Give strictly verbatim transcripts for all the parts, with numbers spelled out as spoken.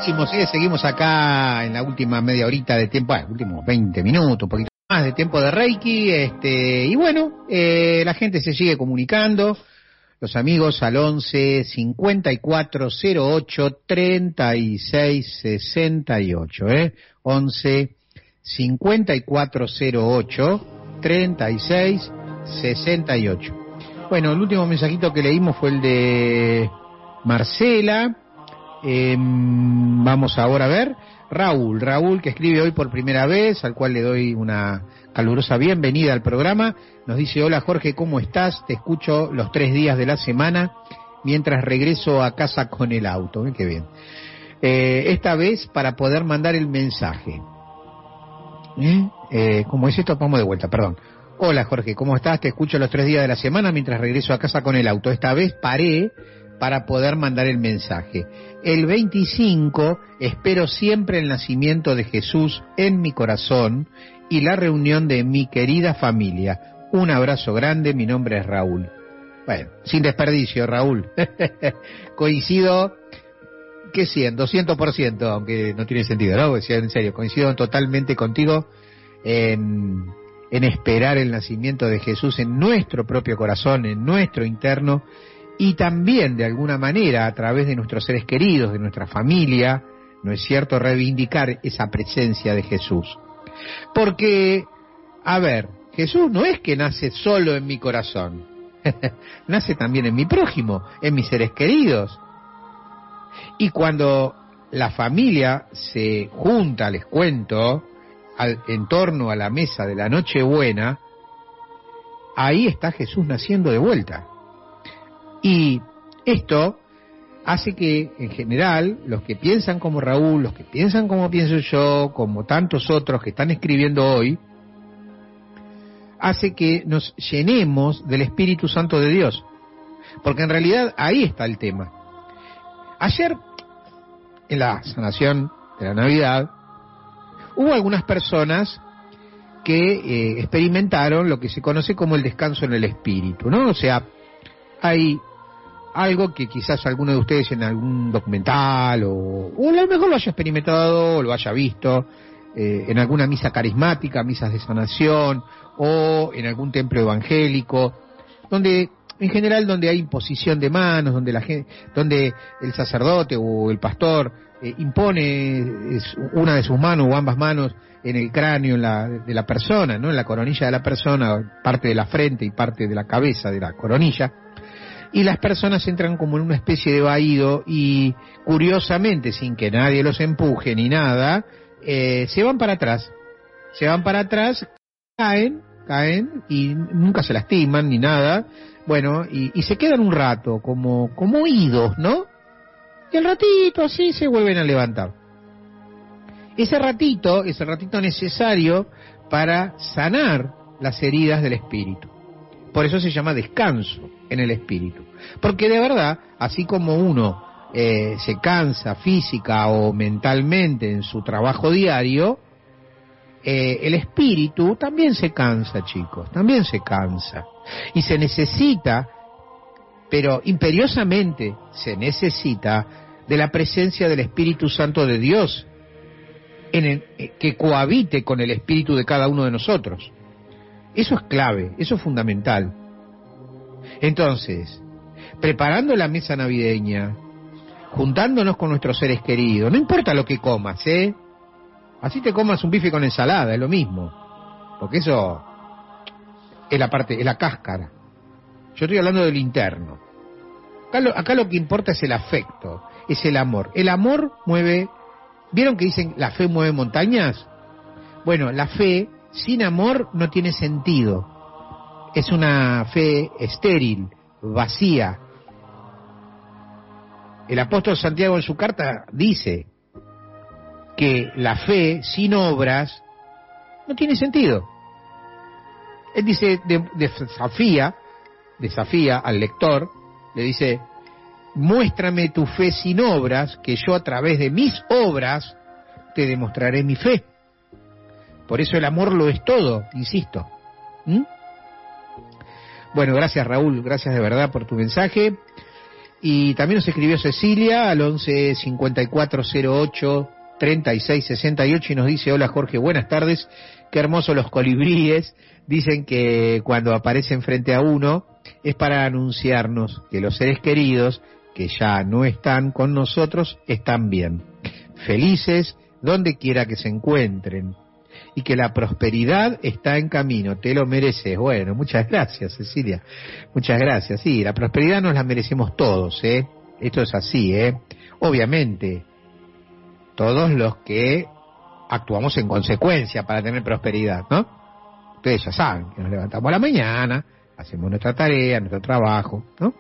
seguimos, eh, seguimos acá en la última media horita de tiempo, bueno, últimos veinte minutos, un poquito más de tiempo de Reiki, este, y bueno, eh, la gente se sigue comunicando, los amigos al once cincuenta y cuatro cero ocho treinta y seis sesenta y ocho, eh, once cincuenta y cuatro cero ocho treinta y seis sesenta y ocho. Bueno, el último mensajito que leímos fue el de Marcela. Eh, vamos ahora a ver Raúl, Raúl que escribe hoy por primera vez, al cual le doy una calurosa bienvenida al programa. Nos dice: hola Jorge, ¿cómo estás? Te escucho los tres días de la semana mientras regreso a casa con el auto. ¿Eh? Qué bien. Eh, esta vez para poder mandar el mensaje. ¿Eh? Eh, ¿Cómo es esto? Vamos de vuelta, perdón. Hola Jorge, ¿cómo estás? Te escucho los tres días de la semana mientras regreso a casa con el auto. Esta vez paré para poder mandar el mensaje. El veinticinco espero siempre el nacimiento de Jesús en mi corazón y la reunión de mi querida familia. Un abrazo grande, mi nombre es Raúl. Bueno, sin desperdicio, Raúl. Coincido, que cien, doscientos por ciento, aunque no tiene sentido, ¿no? Porque, en serio, coincido totalmente contigo en, en esperar el nacimiento de Jesús en nuestro propio corazón, en nuestro interno, y también, de alguna manera, a través de nuestros seres queridos, de nuestra familia, ¿no es cierto?, reivindicar esa presencia de Jesús. Porque, a ver, Jesús no es que nace solo en mi corazón, nace también en mi prójimo, en mis seres queridos. Y cuando la familia se junta, les cuento, al, en torno a la mesa de la Nochebuena, ahí está Jesús naciendo de vuelta. Y esto hace que, en general, los que piensan como Raúl, los que piensan como pienso yo, como tantos otros que están escribiendo hoy, hace que nos llenemos del Espíritu Santo de Dios. Porque en realidad ahí está el tema. Ayer, en la sanación de la Navidad, hubo algunas personas que eh, experimentaron lo que se conoce como el descanso en el espíritu, ¿no? O sea, hay algo que quizás alguno de ustedes en algún documental o, o a lo mejor lo haya experimentado o lo haya visto eh, en alguna misa carismática, misas de sanación o en algún templo evangélico, donde en general donde hay imposición de manos, donde la gente, donde el sacerdote o el pastor eh, impone una de sus manos o ambas manos en el cráneo en la, de la persona, ¿no? En la coronilla de la persona, parte de la frente y parte de la cabeza de la coronilla. Y las personas entran como en una especie de vaído y, curiosamente, sin que nadie los empuje ni nada, eh, se van para atrás. Se van para atrás, caen, caen y nunca se lastiman ni nada. Bueno, y, y se quedan un rato como, como oídos, ¿no? Y al ratito así se vuelven a levantar. Ese ratito es el ratito necesario para sanar las heridas del espíritu. Por eso se llama descanso en el espíritu. Porque de verdad, así como uno eh, se cansa física o mentalmente en su trabajo diario, eh, el espíritu también se cansa, chicos, también se cansa. Y se necesita, pero imperiosamente se necesita, de la presencia del Espíritu Santo de Dios, en el, que cohabite con el espíritu de cada uno de nosotros. Eso es clave, eso es fundamental. Entonces, preparando la mesa navideña, juntándonos con nuestros seres queridos, no importa lo que comas, ¿eh? Así te comas un bife con ensalada, es lo mismo. Porque eso es la parte, es la cáscara. Yo estoy hablando del interno. Acá lo, acá lo que importa es el afecto, es el amor. El amor mueve, ¿vieron que dicen la fe mueve montañas? Bueno, la fe sin amor no tiene sentido. Es una fe estéril, vacía. El apóstol Santiago en su carta dice que la fe sin obras no tiene sentido. Él dice, de, desafía, desafía al lector, le dice: muéstrame tu fe sin obras, que yo a través de mis obras te demostraré mi fe. Por eso el amor lo es todo, insisto. ¿Mm? Bueno, gracias Raúl, gracias de verdad por tu mensaje. Y también nos escribió Cecilia al once cincuenta y cuatro cero ocho treinta y seis sesenta y ocho y nos dice: hola Jorge, buenas tardes, qué hermosos los colibríes. Dicen que cuando aparecen frente a uno es para anunciarnos que los seres queridos que ya no están con nosotros están bien, felices donde quiera que se encuentren, y que la prosperidad está en camino, te lo mereces. Bueno, muchas gracias, Cecilia, muchas gracias. Sí, la prosperidad nos la merecemos todos, ¿eh? Esto es así, ¿eh? Obviamente, todos los que actuamos en consecuencia para tener prosperidad, ¿no? Ustedes ya saben que nos levantamos a la mañana, hacemos nuestra tarea, nuestro trabajo, ¿no?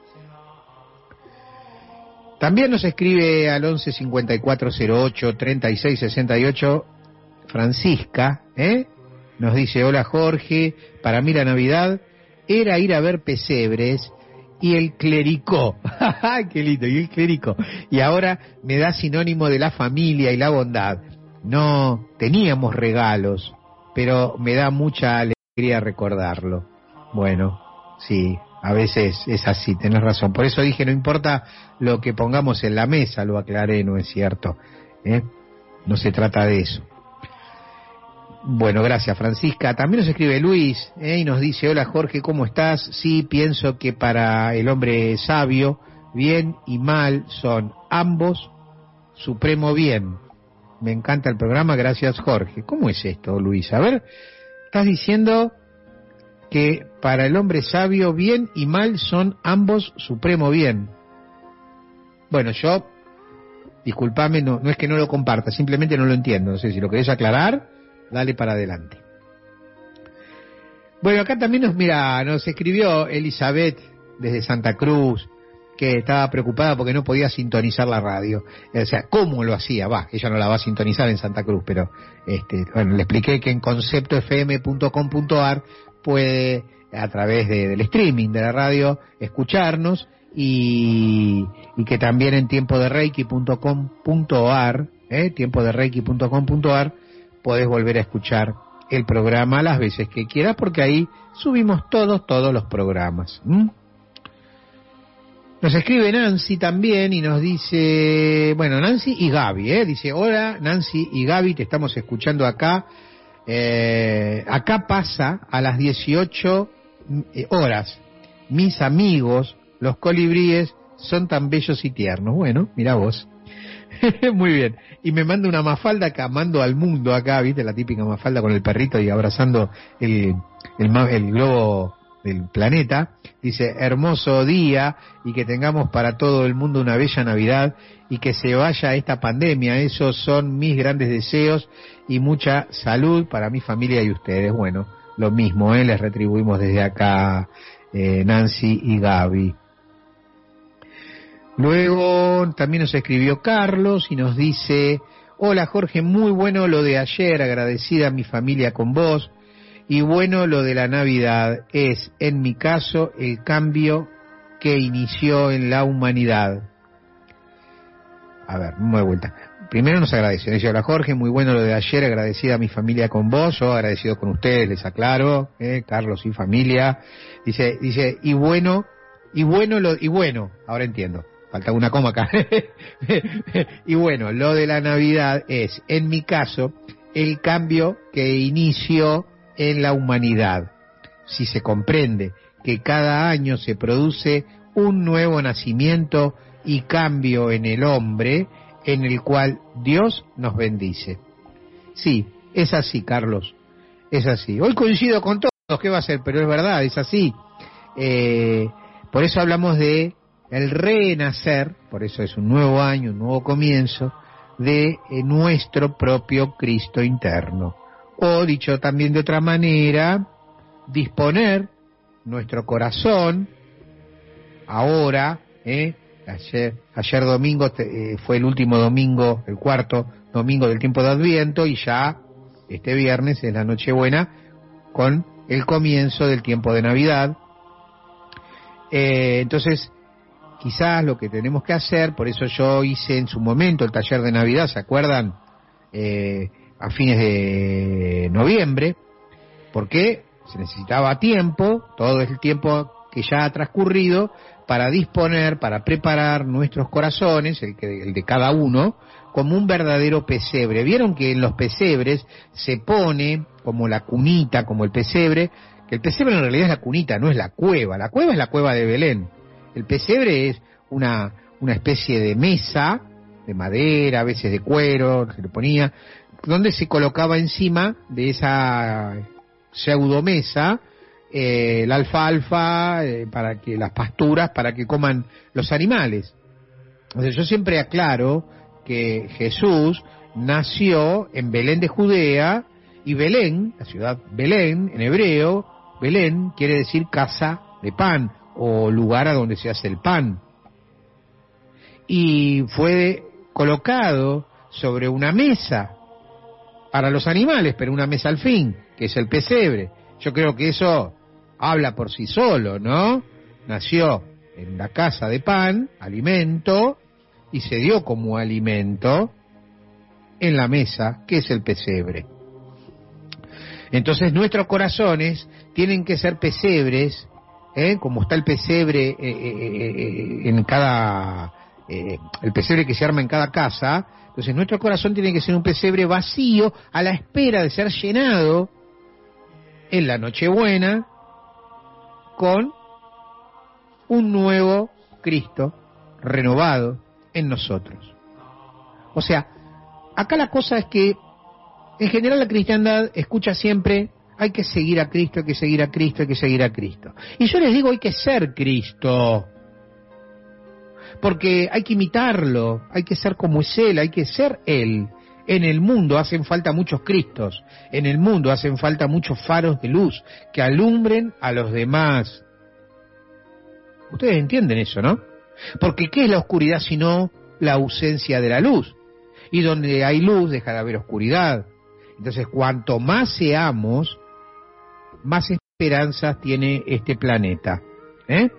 También nos escribe al once cincuenta y cuatro cero ocho treinta y seis sesenta y ocho Francisca, ¿eh? Nos dice: hola Jorge, para mí la Navidad era ir a ver pesebres y el clericó. ¡Qué lindo! Y el clericó. Y ahora me da sinónimo de la familia y la bondad. No teníamos regalos, pero me da mucha alegría recordarlo. Bueno, sí, a veces es así, tenés razón. Por eso dije, no importa lo que pongamos en la mesa, lo aclaré, no es cierto, ¿eh? No se trata de eso. Bueno, gracias Francisca. También nos escribe Luis, ¿eh? Y nos dice: hola Jorge, ¿cómo estás? Sí, pienso que para el hombre sabio, bien y mal son ambos supremo bien. Me encanta el programa, gracias Jorge. ¿Cómo es esto, Luis? A ver, estás diciendo que para el hombre sabio, bien y mal son ambos supremo bien. Bueno, yo, discúlpame, no, no es que no lo comparta, simplemente no lo entiendo. No sé si lo querés aclarar, dale para adelante. Bueno, acá también nos, mira, nos escribió Elizabeth desde Santa Cruz, que estaba preocupada porque no podía sintonizar la radio. O sea, ¿cómo lo hacía? Va, ella no la va a sintonizar en Santa Cruz, pero este, bueno, le expliqué que en concepto f m punto com punto a r puede, a través de, del streaming de la radio, escucharnos, y, y que también en tiempo de reiki punto com punto a r, eh, tiempo de reiki punto com punto a r, podés volver a escuchar el programa las veces que quieras, porque ahí subimos todos, todos los programas. ¿Mm? Nos escribe Nancy también y nos dice, bueno, Nancy y Gaby, ¿eh? Dice: hola Nancy y Gaby, te estamos escuchando acá. Eh, acá pasa a las dieciocho horas. Mis amigos, los colibríes, son tan bellos y tiernos. Bueno, mira vos. Muy bien. Y me manda una mafalda que mando al mundo acá, ¿viste? La típica mafalda con el perrito y abrazando el, el, el globo del planeta. Dice: hermoso día y que tengamos para todo el mundo una bella Navidad y que se vaya esta pandemia. Esos son mis grandes deseos y mucha salud para mi familia y ustedes. Bueno, lo mismo, ¿eh? Les retribuimos desde acá, eh, Nancy y Gaby. Luego también nos escribió Carlos y nos dice: hola Jorge, muy bueno lo de ayer, agradecida mi familia con vos, y bueno lo de la Navidad, es en mi caso el cambio que inició en la humanidad. A ver, vamos de vuelta. Primero nos agradece, dice: hola Jorge, muy bueno lo de ayer, agradecida mi familia con vos, yo agradecido con ustedes, les aclaro, eh, Carlos y familia. Dice, dice, y bueno, y bueno lo, y bueno, ahora entiendo. Falta una coma acá. Y bueno, lo de la Navidad es, en mi caso, el cambio que inició en la humanidad. Si se comprende que cada año se produce un nuevo nacimiento y cambio en el hombre, en el cual Dios nos bendice. Sí, es así, Carlos, es así. Hoy coincido con todos, ¿qué va a ser? Pero es verdad, es así. Eh, por eso hablamos de el renacer, por eso es un nuevo año, un nuevo comienzo, de eh, nuestro propio Cristo interno. O, dicho también de otra manera, disponer nuestro corazón, ahora, eh, ayer, ayer domingo te, eh, fue el último domingo, el cuarto domingo del tiempo de Adviento, y ya este viernes es la Nochebuena, con el comienzo del tiempo de Navidad. Eh, entonces, quizás lo que tenemos que hacer, por eso yo hice en su momento el taller de Navidad, ¿se acuerdan? Eh, a fines de noviembre, porque se necesitaba tiempo, todo el tiempo que ya ha transcurrido, para disponer, para preparar nuestros corazones, el, que, el de cada uno, como un verdadero pesebre. Vieron que en los pesebres se pone como la cunita, como el pesebre, que el pesebre en realidad es la cunita, no es la cueva. La cueva es la cueva de Belén. El pesebre es una, una especie de mesa, de madera, a veces de cuero, se le ponía, donde se colocaba encima de esa pseudomesa eh, la alfalfa, eh, para que las pasturas, para que coman los animales. Entonces yo siempre aclaro que Jesús nació en Belén de Judea, y Belén, la ciudad Belén, en hebreo, Belén quiere decir casa de pan, o lugar a donde se hace el pan. Y fue colocado sobre una mesa para los animales, pero una mesa al fin, que es el pesebre. Yo creo que eso habla por sí solo, ¿no? Nació en la casa de pan, alimento, y se dio como alimento en la mesa, que es el pesebre. Entonces nuestros corazones tienen que ser pesebres, ¿eh? Como está el pesebre eh, eh, eh, en cada, eh, el pesebre que se arma en cada casa. Entonces nuestro corazón tiene que ser un pesebre vacío, a la espera de ser llenado en la Nochebuena con un nuevo Cristo renovado en nosotros. O sea, acá la cosa es que en general la cristiandad escucha siempre: hay que seguir a Cristo, hay que seguir a Cristo, hay que seguir a Cristo. Y yo les digo, hay que ser Cristo, porque hay que imitarlo, hay que ser como es Él, hay que ser Él. En el mundo hacen falta muchos Cristos, en el mundo hacen falta muchos faros de luz que alumbren a los demás. Ustedes entienden eso, ¿no? Porque ¿qué es la oscuridad sino la ausencia de la luz? Y donde hay luz deja de haber oscuridad. Entonces, cuanto más seamos, más esperanzas tiene este planeta. ¿Eh?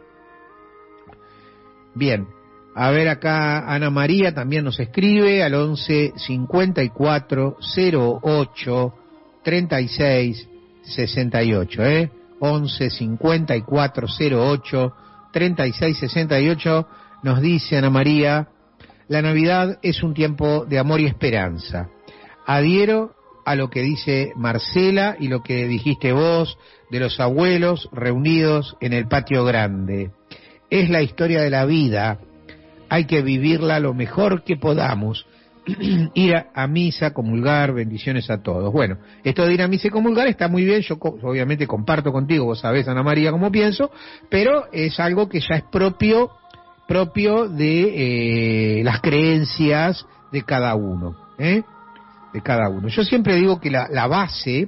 Bien, a ver acá Ana María también nos escribe al once cincuenta y cuatro cero ocho treinta y seis sesenta y ocho, ¿eh? once cincuenta y cuatro cero ocho treinta y seis sesenta y ocho, nos dice Ana María: la Navidad es un tiempo de amor y esperanza. Adhiero a lo que dice Marcela y lo que dijiste vos de los abuelos reunidos en el patio grande. Es la historia de la vida, hay que vivirla lo mejor que podamos. Ir a, a misa, comulgar, bendiciones a todos. Bueno, esto de ir a misa y comulgar está muy bien, yo co- obviamente comparto contigo, vos sabés, Ana María, cómo pienso, pero es algo que ya es propio propio de eh, las creencias de cada uno, ¿eh? de cada uno. Yo siempre digo que la, la base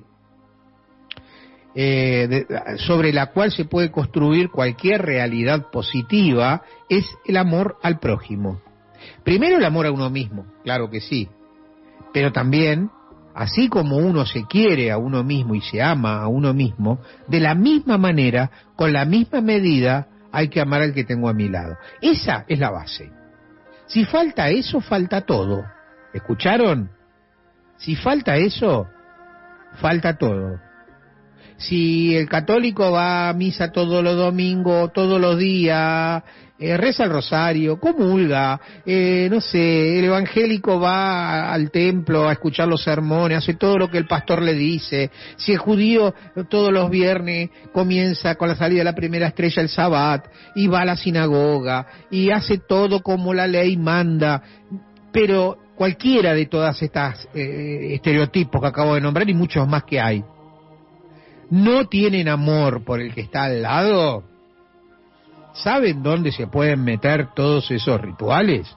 eh, de, sobre la cual se puede construir cualquier realidad positiva es el amor al prójimo. Primero el amor a uno mismo, claro que sí, pero también, así como uno se quiere a uno mismo y se ama a uno mismo, de la misma manera, con la misma medida, hay que amar al que tengo a mi lado. Esa es la base. Si falta eso, falta todo. ¿Escucharon? Si falta eso, falta todo. Si el católico va a misa todos los domingos, todos los días, eh, reza el rosario, comulga, eh, no sé, el evangélico va al templo a escuchar los sermones, hace todo lo que el pastor le dice. Si el judío todos los viernes comienza con la salida de la primera estrella el Sabbat y va a la sinagoga y hace todo como la ley manda, pero cualquiera de todas estas eh, estereotipos que acabo de nombrar y muchos más que hay, no tienen amor por el que está al lado, ¿saben dónde se pueden meter todos esos rituales?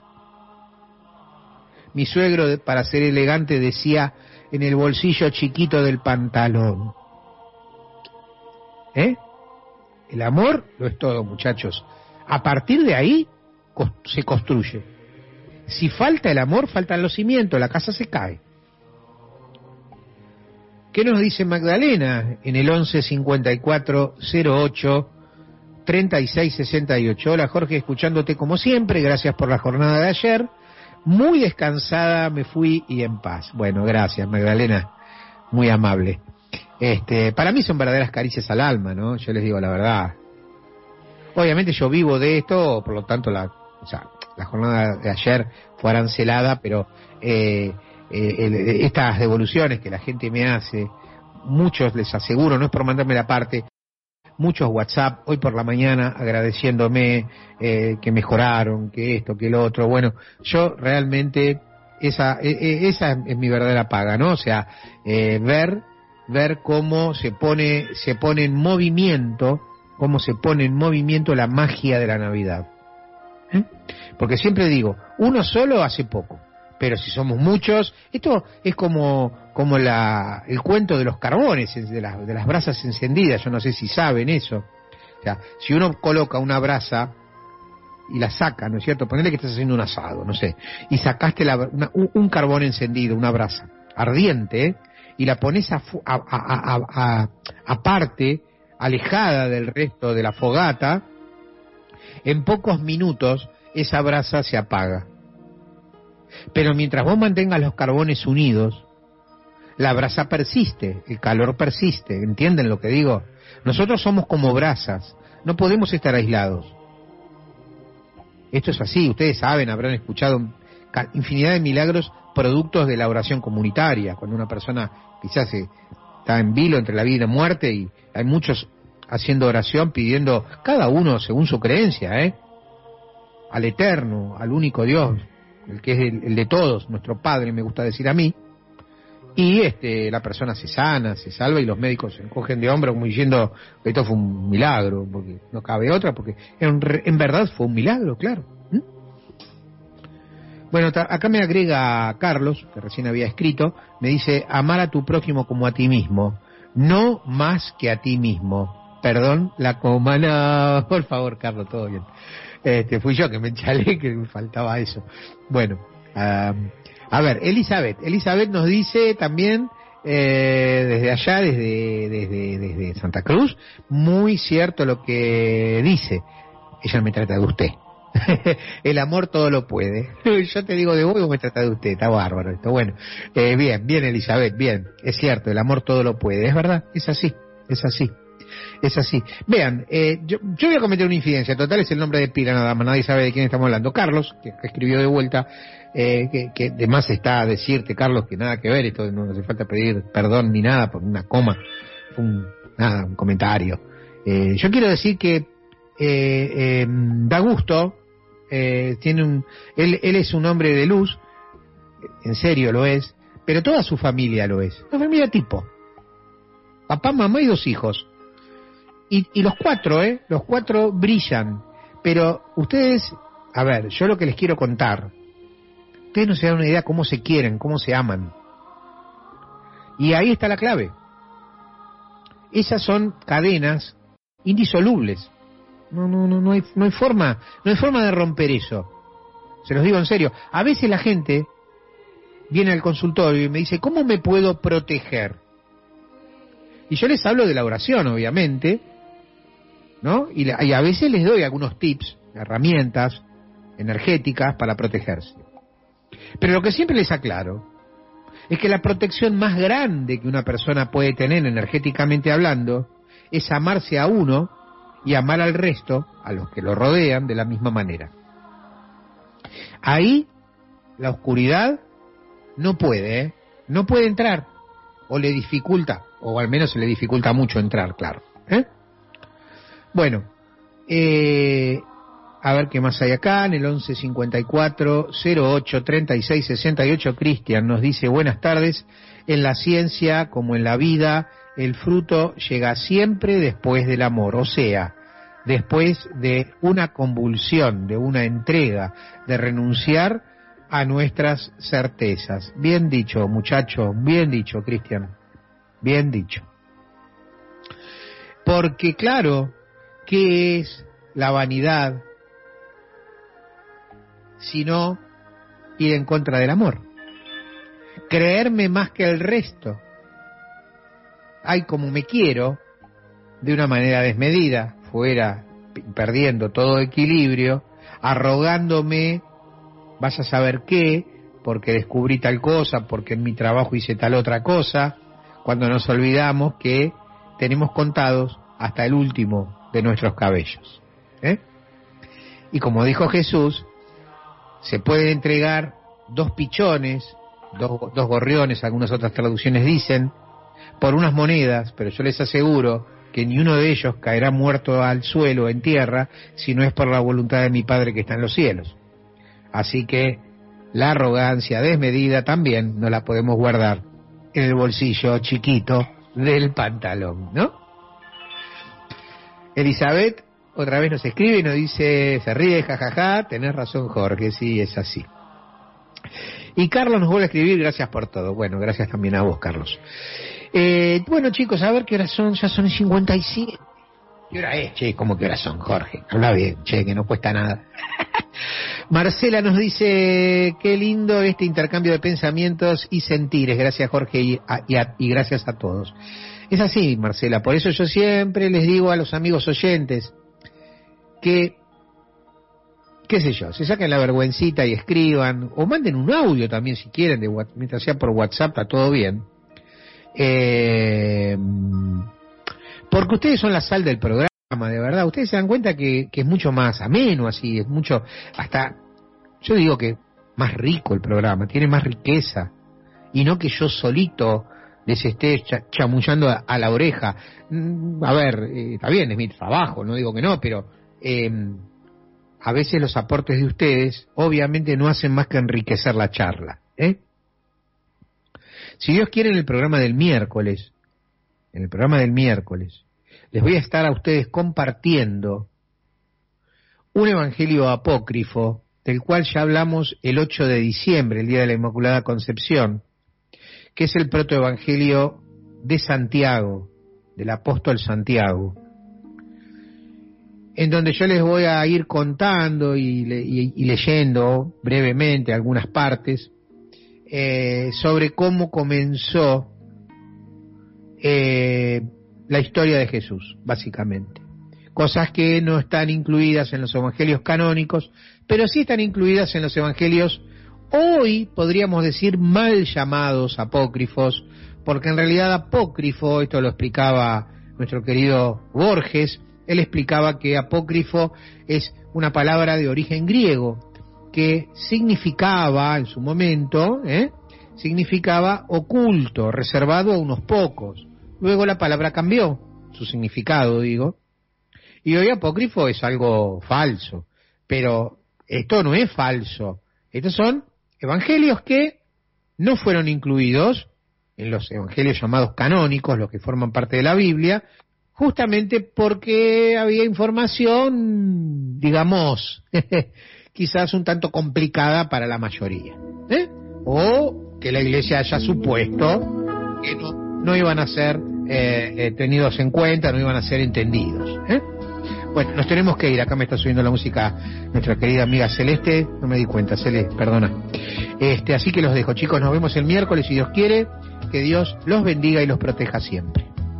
Mi suegro, para ser elegante, decía: en el bolsillo chiquito del pantalón. ¿Eh? El amor lo es todo, muchachos. A partir de ahí se construye. Si falta el amor, faltan los cimientos, la casa se cae. ¿Qué nos dice Magdalena en el once cincuenta y cuatro cero ocho treinta y seis sesenta y ocho? Hola Jorge, escuchándote como siempre, gracias por la jornada de ayer. Muy descansada me fui y en paz. Bueno, gracias Magdalena, muy amable. Este, para mí son verdaderas caricias al alma, ¿no? Yo les digo la verdad. Obviamente yo vivo de esto, por lo tanto la, o sea, la jornada de ayer fue arancelada, pero eh, eh, el, estas devoluciones que la gente me hace, muchos les aseguro, no es por mandarme la parte, muchos WhatsApp hoy por la mañana agradeciéndome eh, que mejoraron, que esto, que lo otro. Bueno, yo realmente esa eh, esa es mi verdadera paga, ¿no? O sea, eh, ver ver cómo se pone se pone en movimiento, cómo se pone en movimiento la magia de la Navidad. ¿Eh? Porque siempre digo, uno solo hace poco, pero si somos muchos, esto es como como la el cuento de los carbones, de las, de las brasas encendidas, yo no sé si saben eso. O sea, si uno coloca una brasa y la saca, ¿no es cierto? Ponele que estás haciendo un asado, no sé, y sacaste la, una, un, un carbón encendido, una brasa ardiente, ¿eh? Y la pones a, a, a, a, a, aparte, alejada del resto de la fogata, en pocos minutos esa brasa se apaga. Pero mientras vos mantengas los carbones unidos, la brasa persiste, el calor persiste, ¿entienden lo que digo? Nosotros somos como brasas, no podemos estar aislados. Esto es así, ustedes saben, habrán escuchado infinidad de milagros productos de la oración comunitaria, cuando una persona quizás está en vilo entre la vida y la muerte, y hay muchos haciendo oración pidiendo, cada uno según su creencia, ¿eh? al Eterno, al único Dios, el que es el, el de todos, nuestro Padre, me gusta decir a mí, y este la persona se sana, se salva, y los médicos se encogen de hombros como diciendo que esto fue un milagro, porque no cabe otra, porque en, en verdad fue un milagro, claro. ¿Mm? Bueno, acá me agrega Carlos, que recién había escrito, me dice, amar a tu prójimo como a ti mismo, no más que a ti mismo. Perdón, la comana, por favor, Carlos, todo bien. Este, fui yo que me enchalé, que me faltaba eso. Bueno, um, a ver, Elizabeth, Elizabeth nos dice también, eh, desde allá, desde, desde, desde Santa Cruz, muy cierto lo que dice. Ella me trata de usted. El amor todo lo puede. Yo te digo de vos y vos me tratás de usted. Está bárbaro esto. Bueno, eh, bien, bien Elizabeth, bien. Es cierto, el amor todo lo puede. Es verdad, es así, es así. Es así. Vean, eh, yo, yo voy a cometer una infidencia. Total es el nombre de pila nada más. Nadie sabe de quién estamos hablando. Carlos, que, que escribió de vuelta, eh, que, que de más está a decirte, Carlos, que nada que ver. Esto no hace falta pedir perdón ni nada por una coma. Un, nada, un comentario. Eh, yo quiero decir que eh, eh, da gusto. Eh, tiene un, él, él es un hombre de luz, en serio lo es, pero toda su familia lo es. Una familia tipo. Papá, mamá y dos hijos. Y, y los cuatro, ¿eh? Los cuatro brillan. Pero ustedes, a ver, yo lo que les quiero contar, ustedes no se dan una idea cómo se quieren, cómo se aman. Y ahí está la clave. Esas son cadenas indisolubles. No, no, no, no hay, no hay forma, no hay forma de romper eso. Se los digo en serio. A veces la gente viene al consultorio y me dice, ¿cómo me puedo proteger? Y yo les hablo de la oración, obviamente, ¿no? Y, la, y a veces les doy algunos tips, herramientas energéticas para protegerse. Pero lo que siempre les aclaro es que la protección más grande que una persona puede tener energéticamente hablando es amarse a uno y amar al resto, a los que lo rodean, de la misma manera. Ahí la oscuridad no puede, ¿eh? No puede entrar, o le dificulta, o al menos se le dificulta mucho entrar, claro. ¿Eh? Bueno, eh, a ver qué más hay acá, en el once cincuenta y cuatro, cero ocho, treinta y seis, sesenta y ocho, Cristian nos dice, buenas tardes, en la ciencia como en la vida, el fruto llega siempre después del amor, o sea, después de una convulsión, de una entrega, de renunciar a nuestras certezas. Bien dicho, muchacho, bien dicho, Cristian, bien dicho. Porque claro, ¿qué es la vanidad sino ir en contra del amor? Creerme más que el resto. Ay, como me quiero, de una manera desmedida, fuera perdiendo todo equilibrio, arrogándome, vas a saber qué, porque descubrí tal cosa, porque en mi trabajo hice tal otra cosa, cuando nos olvidamos que tenemos contados hasta el último de nuestros cabellos. ¿eh? Y como dijo Jesús, se puede entregar dos pichones, dos, dos gorriones, algunas otras traducciones dicen, por unas monedas, pero yo les aseguro que ni uno de ellos caerá muerto al suelo, en tierra, si no es por la voluntad de mi Padre que está en los cielos. Así que la arrogancia desmedida también no la podemos guardar en el bolsillo chiquito del pantalón, ¿no? Elizabeth otra vez nos escribe y nos dice, se ríe, jajaja, tenés razón Jorge, sí, es así. Y Carlos nos vuelve a escribir, gracias por todo. Bueno, gracias también a vos, Carlos. Eh, bueno, chicos, a ver qué horas son, ya son cincuenta y siete. ¿Qué hora es? Che, ¿cómo qué horas son, Jorge? Habla bien, che, que no cuesta nada. Marcela nos dice, qué lindo este intercambio de pensamientos y sentires. Gracias, Jorge, y, a, y, a, y gracias a todos. Es así, Marcela, por eso yo siempre les digo a los amigos oyentes que, qué sé yo, se saquen la vergüencita y escriban, o manden un audio también si quieren, de, mientras sea por WhatsApp, está todo bien. Eh, porque ustedes son la sal del programa, de verdad. Ustedes se dan cuenta que, que es mucho más ameno así, es mucho, hasta, yo digo que más rico el programa, tiene más riqueza, y no que yo solito les esté chamullando a, a la oreja. A ver, eh, está bien, es mi trabajo, no digo que no, pero eh, a veces los aportes de ustedes obviamente no hacen más que enriquecer la charla, ¿eh? Si Dios quiere, en el programa del miércoles, en el programa del miércoles, les voy a estar a ustedes compartiendo un evangelio apócrifo, del cual ya hablamos el ocho de diciembre, el día de la Inmaculada Concepción, que es el protoevangelio de Santiago, del apóstol Santiago, en donde yo les voy a ir contando y, y, y leyendo brevemente algunas partes eh, sobre cómo comenzó eh, la historia de Jesús, básicamente. Cosas que no están incluidas en los evangelios canónicos, pero sí están incluidas en los evangelios, hoy podríamos decir mal llamados apócrifos, porque en realidad apócrifo, esto lo explicaba nuestro querido Borges, él explicaba que apócrifo es una palabra de origen griego, que significaba, en su momento, ¿eh? significaba oculto, reservado a unos pocos. Luego la palabra cambió, su significado, digo, y hoy apócrifo es algo falso, pero esto no es falso, estos son evangelios que no fueron incluidos en los evangelios llamados canónicos, los que forman parte de la Biblia, justamente porque había información, digamos, quizás un tanto complicada para la mayoría, ¿eh? O que la Iglesia haya supuesto que no, no iban a ser eh, eh, tenidos en cuenta, no iban a ser entendidos, ¿eh? Bueno, nos tenemos que ir, acá me está subiendo la música nuestra querida amiga Celeste, no me di cuenta, Celeste, perdona. Este, así que los dejo, chicos, nos vemos el miércoles si Dios quiere, que Dios los bendiga y los proteja siempre.